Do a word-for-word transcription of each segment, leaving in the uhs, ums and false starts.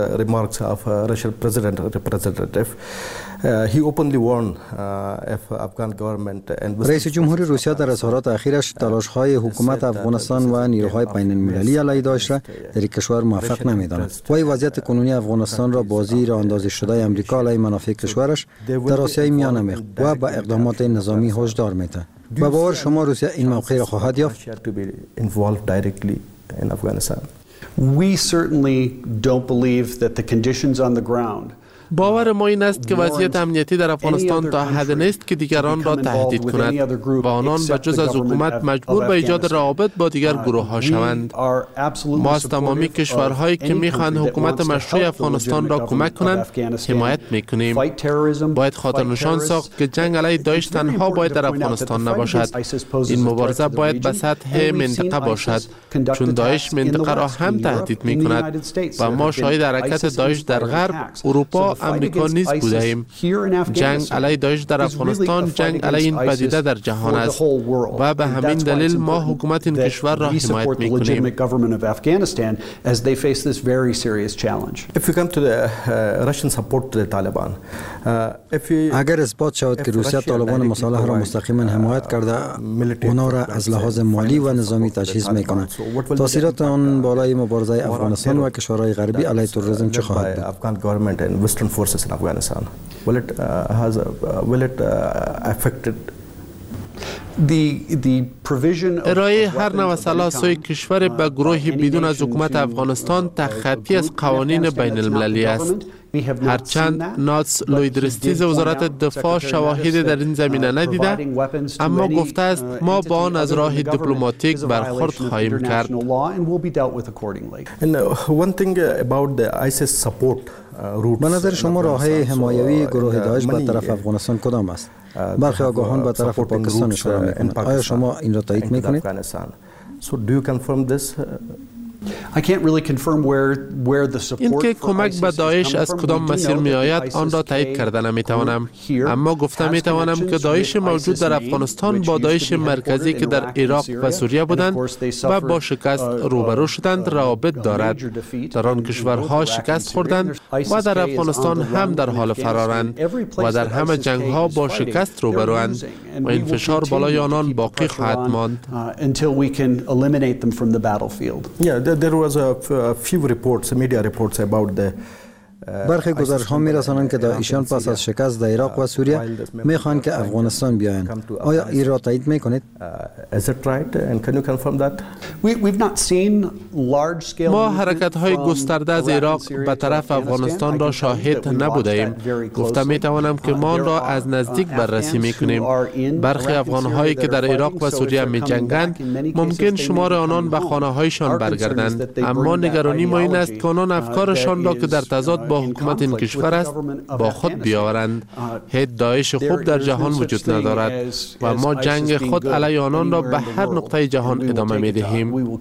remarks of uh, Russian president representative. Uh, he openly warned uh, if Afghan government and رئیس جمهوری روسیه در اظهارات اخیرش تلاش‌های حکومت افغانستان و نیروهای بین‌المللی علیه داعش را در کشور موفق نمی‌داند. وی وضعیت کنونی افغانستان را با زیر اندازی شده آمریکا علیه منافع کشورش در آسیای میانه میخ و با اقدامات نظامی هشدار می‌دهد. با باور شما روسیه این موقع را خواهد یافت؟ We certainly don't believe that the conditions on the ground باور ما این است که وضعیت امنیتی در افغانستان تا حد نیست که دیگران را تهدید کند و آنان به جز از حکومت مجبور به ایجاد روابط با دیگر گروه ها شوند. ما از تمامی کشورهایی که میخواهند حکومت مشروع افغانستان را کمک کنند حمایت میکنیم. باید خاطر نشان ساخت که جنگ علیه داعش تنها باید در افغانستان نباشد. این مبارزه باید به سطح منطقه باشد، چون داعش منطقه را هم تهدید میکند و ما شاهد حرکت داعش در غرب، اروپا، امریکا نیز بودیم. جنگ علیه داعش در افغانستان جنگ علیه این پدیده در جهان است و به همین دلیل ما حکومت این کشور را حمایت میکنیم. اگر اثبات شود که روسیه طالبان مصالح را مستقیما حمایت کرده، آنها را از لحاظ مالی و نظامی تجهیز میکند، تاثیرات آن بالای مبارزه افغانستان و کشورهای غربی علیه تروریسم چه خواهد بود؟ forces in Afghanistan. Will it uh, has a, uh, will it uh, affected The the provision of ارائه هر نوع سلاح سوی کشور به گروهی بدون از حکومت افغانستان تخطی از قوانین بین المللی است. هرچند ناتس لویدرستیز وزارت دفاع شواهد در این زمینه ندیده، اما گفته است ما با آن از راه دیپلماتیک برخورد خواهیم کرد. به نظر شما راه‌های حمایوی گروه داعش به طرف افغانستان کدام است؟ برخی آگاهان به طرف پاکستان اشاره می‌کنند. آیا شما این را تایید می‌کنید؟ این که کمک به داعش از کدام مسیر می آید آن را تایید کرده نمی توانم، اما گفته می توانم که داعش موجود در افغانستان با داعش مرکزی که در عراق و سوریه بودند و با شکست روبرو شدند روابط دارد. در آن کشورها شکست خوردند و در افغانستان هم در حال فرارند و در همه جنگ ها با شکست روبروند و این فشار بالای آنان باقی خواهد ماند. There was a few reports, media reports about the برخی گزارش ها می رسانند که داعشیان پس از شکست در عراق و سوریه می خواهند که افغانستان بیایند. آیا این را تایید می کنید؟ ما حرکت های گسترده از عراق به طرف افغانستان را شاهد نبوده ایم. گفته می توانم که ما را از نزدیک بررسی می کنیم. برخی افغان هایی که در عراق و سوریه می جنگند ممکن شمار آنان به خانه هایشان برگردند، اما نگرانی ما این است که آنان افکارشان را که در تضاد با حکومت این کشور است با خود بیاورند. هیچ داعش خوب در جهان وجود ندارد و ما جنگ خود علیه آنان را به هر نقطه جهان ادامه می دهیم.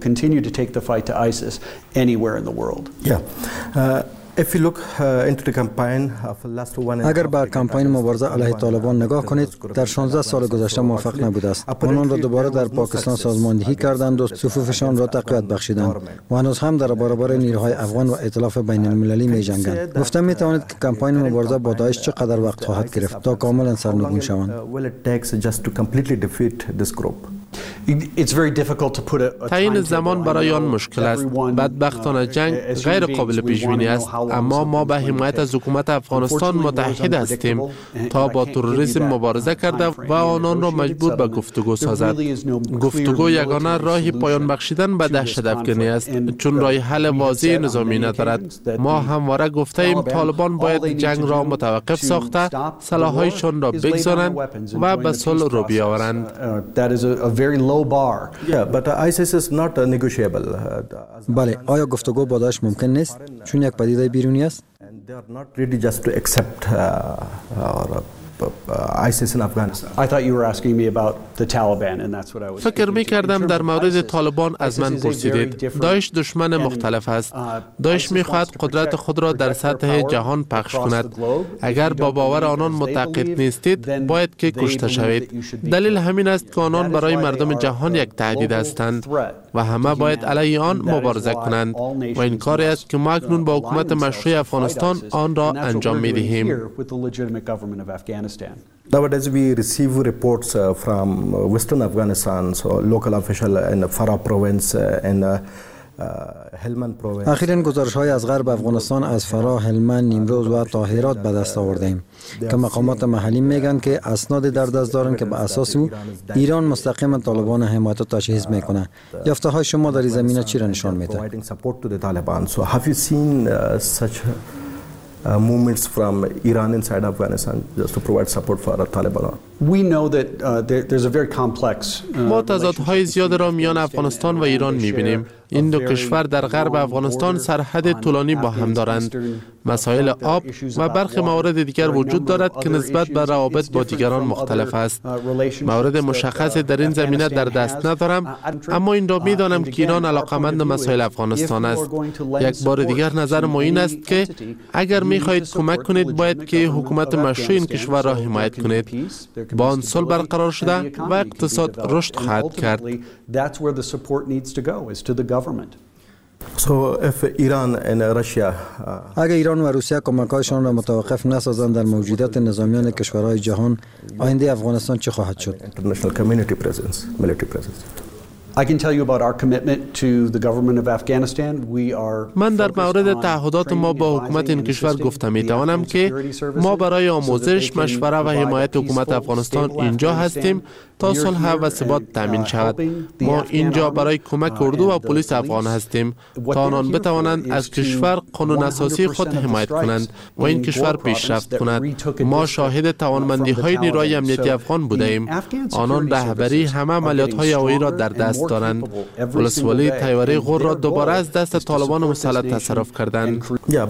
اگر به کمپاین مبارزه علیه طالبان نگاه کنید، در شانزده سال گذشته موفق نبوده است. آنان را دوباره در پاکستان سازماندهی کردند و صفوفشان را تقویت بخشیدند و هنوز هم در برابر نیروهای افغان و ائتلاف بین المللی می جنگند. گفتم می توانید که کمپاین مبارزه با داعش چقدر وقت خواهد گرفت تا کاملا سرنگون شوند؟ تعیین زمان برای آن مشکل است. بدبختانه جنگ غیر قابل پیش بینی است، اما ما به حمایت از حکومت افغانستان متحد هستیم تا با تروریسم مبارزه کرده و آنان را مجبور به گفتگو سازد. گفتگو یگانه راهی پایان بخشیدن به دهشت افغانی است، چون راه حل واضح نظامی ندارد. ما همواره گفته ایم طالبان باید جنگ را متوقف ساخته سلاح‌هایشان را بگذارند و به صلح رو بیاورند. بله، آیا گفتگو با داعش ممکن نیست چون یک پدیده بیرونی است؟ فکر می کردم در مورد طالبان از من پرسیدید. داعش دشمن مختلف است. داعش می خواهد قدرت خود را در سطح جهان پخش کند. اگر با باور آنان معتقد نیستید باید که کشته شوید. دلیل همین است که آنان برای مردم جهان یک تهدید هستند. و همه باید علیه آن مبارزه کنند و این کاری است که ما اکنون با حکومت مشروع افغانستان آن را انجام می دهیم. Nowadays we receive reports uh, from uh, Western Afghanistan, so local official in Farah province uh, and uh, اخیراً گزارش‌های از غرب افغانستان از فراه، هلمند، نیمروز و طاهرات به دست آوردیم که مقامات محلی میگن که اسناد در دست دارن که به اساس او ایران مستقیما طالبان حمایت و تجهیز میکنه. یافته‌های شما در این زمینه چی را نشان میده؟ Uh, movements from Iran inside Afghanistan just to provide support for the Taliban. We know that uh, there, there's a very complex uh, ما تضادهای زیاد را میان افغانستان و ایران میبینیم. این دو کشور در غرب افغانستان سرحد طولانی با هم دارند. مسائل آب و برخی موارد دیگر وجود دارد که نسبت به روابط با دیگران مختلف است. مورد مشخصی در این زمینه در دست ندارم، اما این را میدانم که ایران علاقمند مسائل افغانستان است. یک بار دیگر نظر ما این است که اگر میخواهید کمک کنید باید که حکومت مشروع این کشور را حمایت کنید. با آن صلح برقرار شده و اقتصاد رشد خواهد کرد. So if Iran and Russia اگر ایران و روسیه کمک‌هایشان را متوقف نسازند در موجودیت نظامیان کشورهای جهان، آینده افغانستان چه خواهد شد؟ International community presence, military presence. I can tell you about our commitment to the government of Afghanistan. We are من در مورد تعهدات ما با حکومت این کشور گفته می توانم که ما برای آموزش، مشوره و حمایت حکومت افغانستان اینجا هستیم تا صلح و ثبات تامین شود. ما اینجا برای کمک اردو و پلیس افغان هستیم تا آنان بتوانند از کشور قانون اساسی خود حمایت کنند و این کشور پیشرفت کند. ما شاهد توانمندی های نیروی امنیتی افغان بوده ایم. آنان رهبری همه عملیات های هوایی را در دست دارند. ولسوالی تیوره غور را دوباره از دست طالبان مسلط تصرف کردند.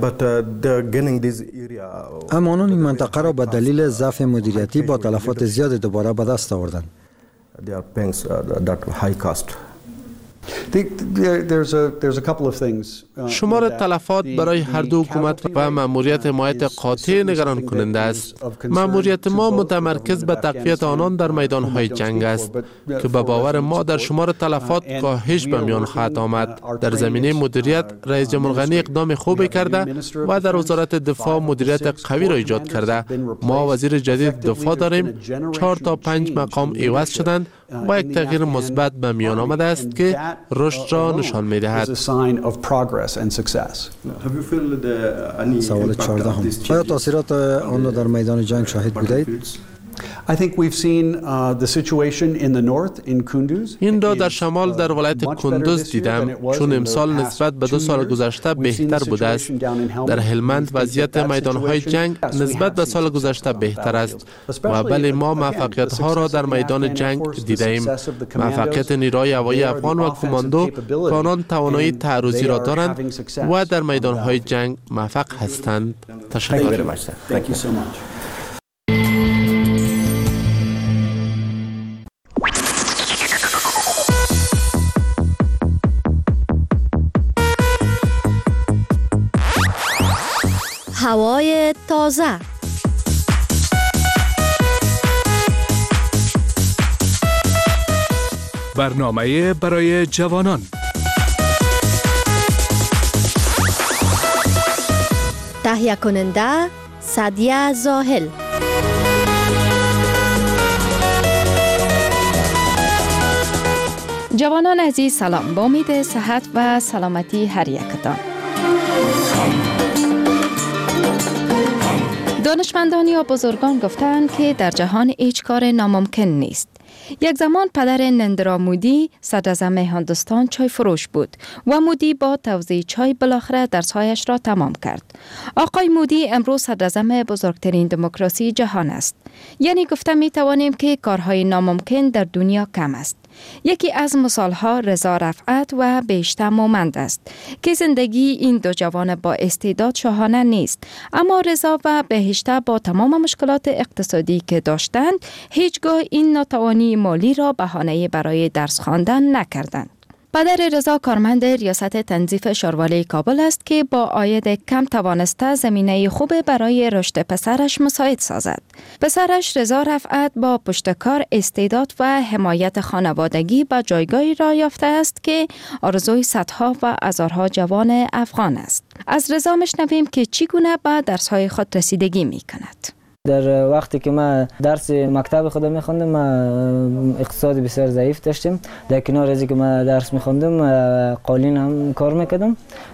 اما آنان این منطقه را به دلیل ضعف مدیریتی با تلفات زیاد دوباره به دست آوردند. They are paying uh, that high cost. شمار تلفات برای هر دو حکومت و مأموریت حمایت قاطع نگران کننده است. مأموریت ما متمرکز به تقویت آنان در میدانهای جنگ است که به باور ما در شمار تلفات کاهش به میان خواهد آمد. در زمینه مدیریت رئیس جمهور غنی اقدام خوبی کرده و در وزارت دفاع مدیریت قوی را ایجاد کرده. ما وزیر جدید دفاع داریم. چهار تا پنج مقام عوض شدند و یک تغییر مثبت به میان آمده است که رشد را نشان می‌دهد. سوال چهارده هم. آیا تاثیرات آن را در میدان جنگ شاهد بودید؟ I think we've seen uh, the situation in the north in Kunduz. این را در شمال در ولایت کندوز دیدم، چون امسال نسبت به دو سال گذشته بهتر بوده است. در هلمند وضعیت میدانهای جنگ نسبت به سال گذشته بهتر است و بله ما موفقیت‌ها را در میدان جنگ دیدیم. موفقیت نیروی هوایی افغان و کماندو که آنان توانایی تعرضی را دارند و در میدانهای جنگ موفق هستند. تشکر. هوای تازه. برنامه برای جوانان. تهیه کننده سعدیه زاهل. جوانان عزیز سلام، با امید صحت و سلامتی هر یکتان. دانشمندان یا بزرگان گفتند که در جهان هیچ کار ناممکن نیست. یک زمان پدر نریندرا مودی صدراعظم هندوستان چای فروش بود و مودی با توزیع چای بالاخره درسهایش را تمام کرد. آقای مودی امروز صدراعظم بزرگترین دموکراسی جهان است. یعنی گفته می توانیم که کارهای ناممکن در دنیا کم است. یکی از مثالها رضا رفعت و بهشته مومند است که زندگی این دو جوان با استعداد شاهانه نیست، اما رضا و بهشته با تمام مشکلات اقتصادی که داشتند هیچگاه این ناتوانی مالی را بهانه برای درس خواندن نکردند. پدر رضا کارمند ریاست تنظیف شاروالی کابل است که با عاید کم توانسته زمینه خوب برای رشد پسرش مساعد سازد. پسرش رضا رفعت با پشتکار، استعداد و حمایت خانوادگی به جایگاهی را یافته است که آرزوی صدها و هزارها جوان افغان است. از رضا میشنویم که چگونه به درس‌های خود رسیدگی می‌کند. در وقتی که ما درس مکتب خود می‌خوندم، ما اقتصاد بسیار ضعیف داشتیم. در کنار از اینکه ما درس می‌خوندم، قالین هم کار می‌کردم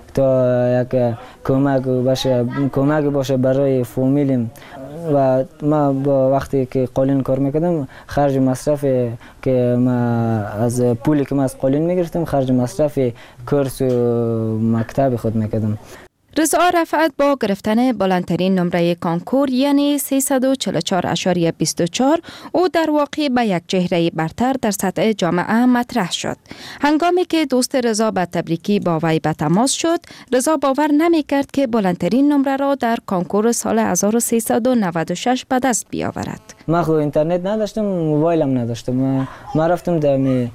تا یک کمک باشه کمک باشه برای فامیلم. و ما با وقتی که قالین کار می‌کردم، خرج مصرف که ما از پولی که ما از قالین می‌گرفتم، خرج مصرف کورس و مکتب خود می‌کردم. رضا رفعت با گرفتن بلندترین نمره کانکور یعنی سیصد و چهل و چهار اشاریه بیست و چهار او در واقع به یک چهره برتر در سطح جامعه مطرح شد. هنگامی که دوست رضا به تبریکی با وی به تماس شد، رضا باور نمی کرد که بلندترین نمره را در کانکور سال هزار و سیصد و نود و شش به دست بیاورد. ما خود اینترنت نداشتم، موبایلم نداشتم. ما, ما رفتم در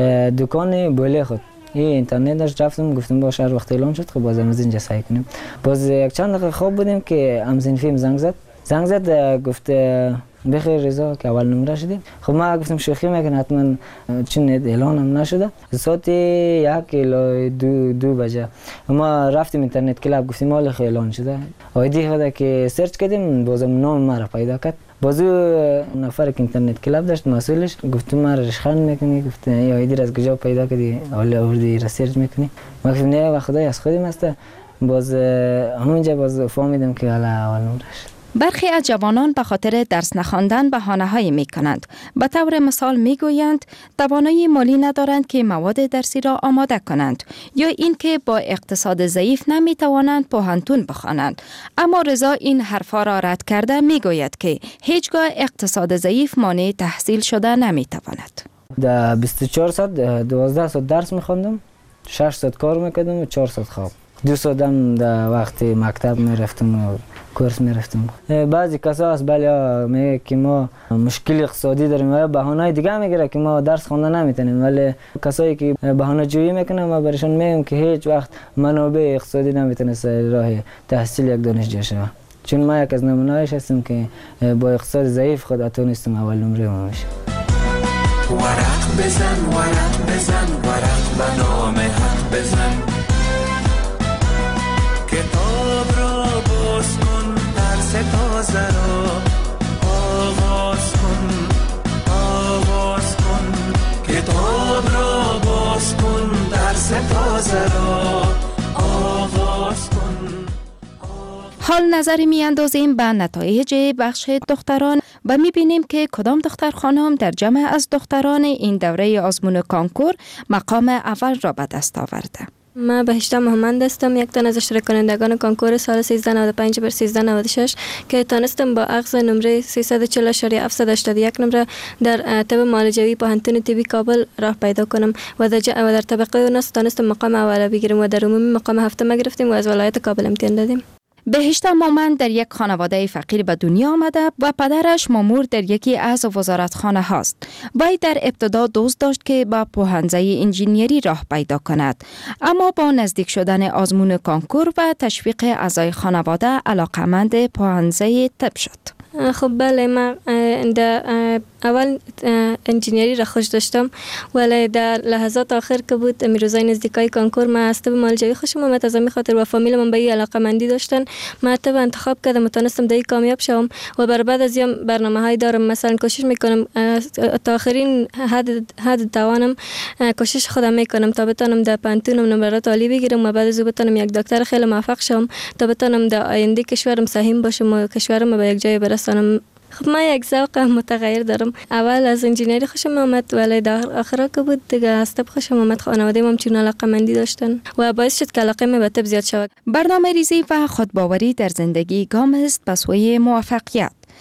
دکان بوله خود، این اینترنت داشت، رفتم گفتم باش هر وقت اعلان شد خب باز از اینجا سعی کنیم. باز یک چند دقیقه خواب بودیم که امزین فیلم زنگ زد زنگ زد گفت بخیر رضا که اول نمره شدی. خب ما گفتم شوخی میکنه، حتما چون اعلان هم نشده. ساعت یک الی دو دو بجه ما رفتیم اینترنت کلاب، گفتیم مال اعلان شده. آیدی خود که سرچ کردیم، بازم نام ما را پیدا کرد. بازو نفر که اینترنت کلاب داشت مسئولش گفتم ما رشخند میکنی، گفت این آیدی را از کجا پیدا کردی؟ حالا آوردی رسرچ میکنی؟ ما گفتم نه و خدای از خودم است. باز همونجا باز فهمیدم که حالا اول نمره شد. برخی از جوانان به خاطر درس نخواندن بهانه‌هایی می‌کنند. به طور مثال می‌گویند توانایی مالی ندارند که مواد درسی را آماده کنند، یا اینکه با اقتصاد ضعیف نمی‌توانند پوهنتون بخوانند. اما رضا این حرفا را رد کرده می‌گوید که هیچگاه اقتصاد ضعیف مانع تحصیل شده نمی‌تواند. در بیست و چهار ساعت دوازده ساعت درس می‌خواندم، شش ساعت کار می‌کردم و چهار ساعت خواب. دو ساعت هم در وقت مکتب می‌رفتم و کورس میرفتم. بعضی کسا هست بله میگه که ما مشکل اقتصادی داریم و بهانه‌های دیگه میگیره که ما درس خواندن نمیتونیم، ولی کسایی که بهانه جویی میکنن ما برشون میگم که هیچ وقت منابع اقتصادی نمیتونست راه تحصیل یک دانشجو شود. چون ما یک از نمونه‌هاش هستم که با اقتصاد ضعیف خود اتونستم اول نمره ما میشه. ورق بزن ورق بزن ورق به نام حق بزن، کتاب را باز کن، درس تازه را آغاز کن، آغاز کن، کتاب را باز کن، درس تازه را آغاز کن. حال نظری می اندازیم به نتایج بخش دختران و می بینیم که کدام دختر خانم در جمع از دختران این دوره آزمون کانکور مقام اول را به دست آورده. ما بهشته محمد هستم، یک تن از اشتراک کنندگان کانکور سال سیزده نود و پنج بر سیزده نود و شش که تانستم با اخذ نمره سیصد و چهل اشاریه هفتصد و هشتاد و یک نمره در طب معالجوی پوهنتون طبی کابل راه پیدا کنم و در, و در طبقه اوناس تانستم مقام اول بگیرم و در عمومی مقام هفتم گرفتیم و از ولایت کابل امتحان دادیم. بهشته مومند در یک خانواده فقیر به دنیا آمده و پدرش مامور در یکی از وزارتخانه هاست. وی در ابتدا دوست داشت که به پوهنځی انجینیری راه پیدا کند، اما با نزدیک شدن آزمون کانکور و تشویق اعضای خانواده علاقمند پوهنځی طب شد. خب بله، من در اول انجینیری را خوش داشتم، ولی در لحظات آخر که بود میروزای نزدیکای کانکور من از طب معالجوی خوشم آمد، از همین خاطر و فامیل من به این علاقه‌مندی داشتن. من طب انتخاب کردم و تونستم در این کامیاب شوم و بر بعد از این برنامه‌های دارم، مثلا کوشش میکنم تا آخرین حد حد توانم کوشش خودم میکنم تا بتونم در پانتونم نمرات عالی بگیرم و بعد از بتونم یک دکتر خیلی موفق شوم تا بتونم در آینده کشورم سهم باشم و کشورم به یک جای برسانم. خب من یک ذوق متغیر دارم. اول از انجینیری خوشم آمد، ولی در آخر که بود دیگه از طب خوشم آمد. خانواده ما چون علاقه‌مندی داشتن و باعث شد که علاقه من به طب زیاد شود. برنامه ریزی و خودباوری در زندگی گام است به سوی موفقیت.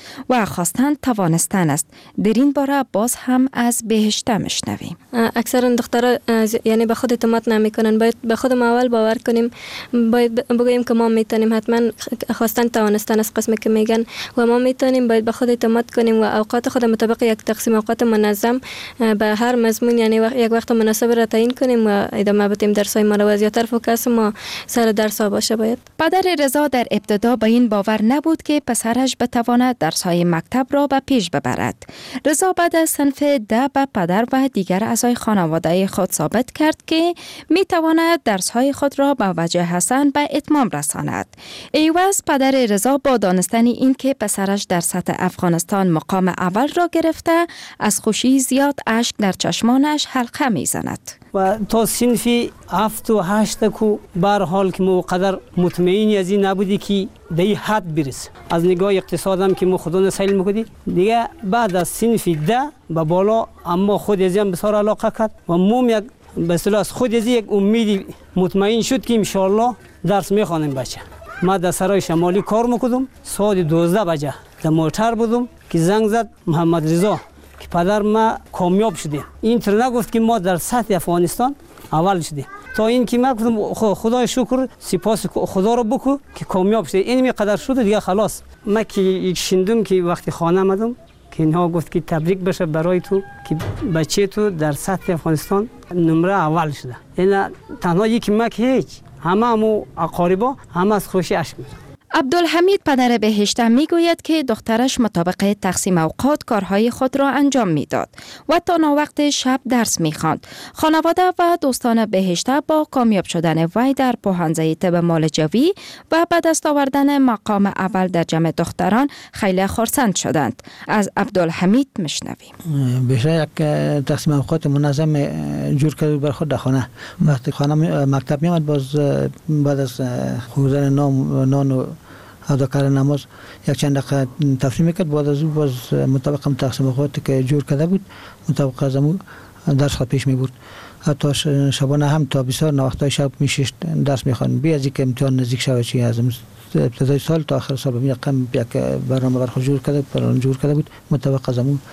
و خواستن توانستن است. در این باره باز هم از بهشته میشنویم. اکثرا دخترها یعنی به خود اعتماد نمیکنن. باید به خودم اول باور کنیم، باید بگوییم که ما میتونیم. حتما خواستن توانستن از قسمی که میگن و ما میتونیم. باید به خود اعتماد کنیم و اوقات خود مطابق یک تقسیم اوقات منظم به هر مضمون یعنی یک وقت مناسب را تعیین کنیم و ادامه بدیم درسای ما را و زیاتر فوکس ما سر درس ها باشه. باید پدر رضا در ابتدا به این باور نبود که پسرش بتواند درس‌های مکتب را به پیش ببرد. رضا بعد از صنف ده به پدر و دیگر اعضای خانواده خود ثابت کرد که می تواند درس‌های خود را به وجه حسن به اتمام رساند. ایواز پدر رضا با دانستن این که پسرش در سطح افغانستان مقام اول را گرفته از خوشی زیاد اشک در چشمانش حلقه می زند. و تا صنفی هفت و هشت کو بر حال که مو قدر مطمئنی از این نبودی که به این حد برس. از نگاه اقتصادم که مو خدا نسایل میکردی دیگه بعد از صنفی ده به بالا اما خود از این بسیار علاقه کرد و موم یک به اصطلاح از خود از یک امیدی مطمئن شد که انشاءالله درس میخوانیم بچه. ما در سرای شمالی کار میکردم. ساعت دوازده بجه در موتر بودم که زنگ زد محمد رضا که پدر ما کامیاب شدیم. این طور نگفت که ما در سطح افغانستان اول شدیم. تا این که من گفتم خدای شکر سپاس خدا رو بکو که کامیاب شده. این می قدر شده دیگه خلاص. من که یک شندم که وقتی خانه آمدم که اینها گفت که تبریک بشه برای تو که بچه تو در سطح افغانستان نمره اول شده. این تنها یکی من که هیچ همه همو اقاربا همه از خوشی اشک می‌ریزن. عبدالحمید پدر بهشته می گوید که دخترش مطابق تقسیم اوقات کارهای خود را انجام می داد و تا ناوقت شب درس می خواند. خانواده و دوستان بهشته با کامیاب شدن وی در پوهنځی طب معالجوی و به دست آوردن مقام اول در جمع دختران خیلی خرسند شدند. از عبدالحمید میشنویم. بهشته یک تقسیم اوقات منظم جور کرد بر خود در خانه. وقتی خانه مکتب می آمد باز بعد از خوردن نان نان و ادا کردن نماز یک چند دقیقه تفریح میکرد. بعد از او باز مطابق هم تقسیم اوقاتی که جور کرده بود مطابق از امو درس خود پیش میبرد. حتی شبانه هم تا بسیار نوقتای شب میشست درس میخواند. بی از اینکه امتحان نزدیک شود چی از ابتدای سال تا آخر سال ببین رقم یک برنامه بر خود جور کرده پلان جور کرده بود مطابق از امو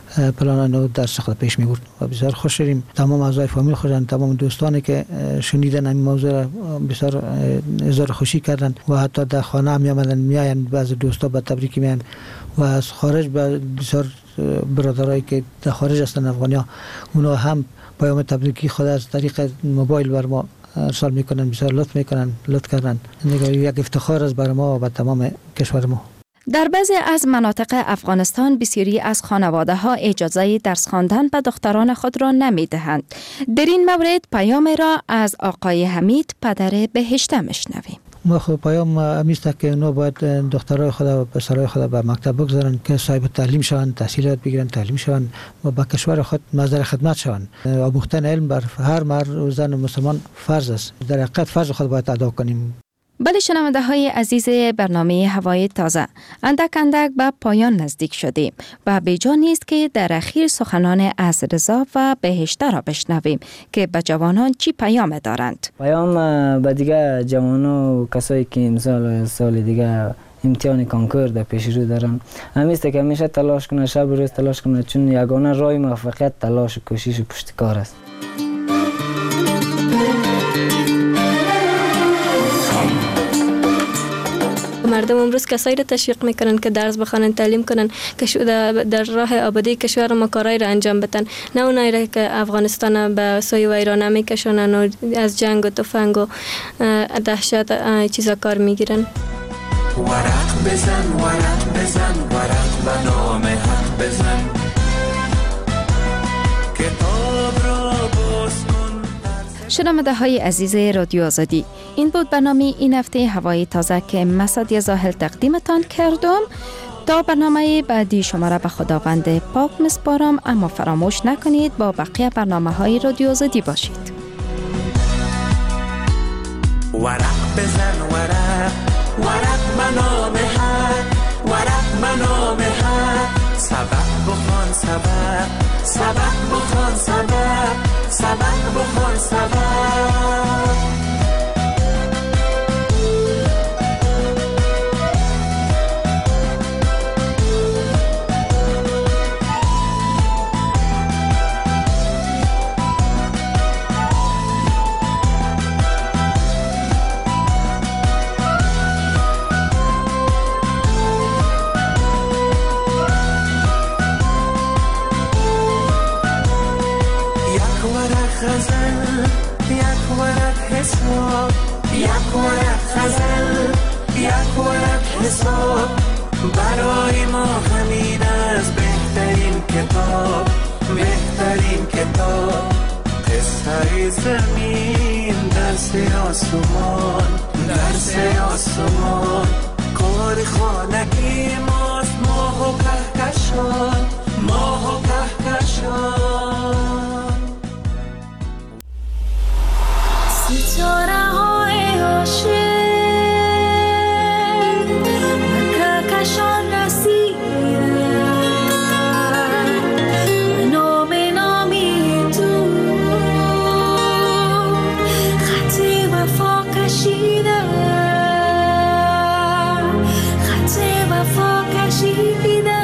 پلان نو درس خود پیش میبرد و بسیار خوش شدیم. تمام اعضای فامیل خودن تمام دوستانی که شنیدن این موضوع را بسیار اظهار خوشی کردند و حتی در خانه هم میآمدن میآیند بعضی دوستا به تبریک میآیند و از خارج بسیار برادرایی که در خارج هستند افغانیا اونا هم پیام تبریکی خود از طریق موبایل بر ما ارسال میکنن. بسیار لطف میکنن لطف کردن. یک افتخار از بر ما و به تمام کشور ما. در بعضی از مناطق افغانستان بسیاری از خانواده ها اجازه درس خواندن به دختران خود را نمی دهند. در این مورد پیام را از آقای حمید پدر بهشته میشنویم. ما خب پیام همیست که اونا باید دخترای خود و پسرای خود به مکتب بگذارن که صاحب تعلیم شوند، تحصیلات بگیرن، تعلیم شوند و به کشور خود مصدر خدمت شوند. آموختن علم بر هر مرد و زن مسلمان فرض است. در حقیقت فرض خود باید ادا کنیم. بله شنونده های عزیز برنامه هوای تازه اندک اندک به پایان نزدیک شدیم و بیجا نیست که در اخیر سخنان از رضا و بهشته را بشنویم که به جوانان چی پیام دارند. پیام به دیگه جوانان و کسایی که مثال سال دیگه امتحان کنکور در پیش رو دارن همیسته که همیشه تلاش کنه، شب و روز تلاش کنه، چون یگانه راه موفقیت تلاش و کوشش و پشتکار است. مردم امروز کسایی را تشویق میکنن که درس بخوانن، تعلیم کنن، که در راه آبادی کشور ما کارایی را انجام بدن، نه اونایی را که افغانستان به سوی ویرانه میکشونن و از جنگ و تفنگ و دهشت چیزا کار میگیرن. ورق بزن ورق بزن ورق به نام حق بزن کتاب را باز کن. شنونده های عزیز رادیو آزادی، این بود برنامه این هفته هوای تازه که من سادیه زاهل تقدیمتان کردم. تا برنامه بعدی شما را به خداوند پاک میسپارم، اما فراموش نکنید با بقیه برنامه های رادیو آزادی باشید. ورق بزن ورق ورق منام حق ورق منام حق سبق بخوان سبق سبق بخوان سبق سبق بخوان سبق حساب. برای ما همین از بهترین کتاب، بهترین کتاب. قصه زمین درس آسمان، درس آسمان. کار خانگی ماست ماه و کهکشان، ماه و کهکشان. ستاره های عاشق به کهکشان کشیده، خط وفا کشیده.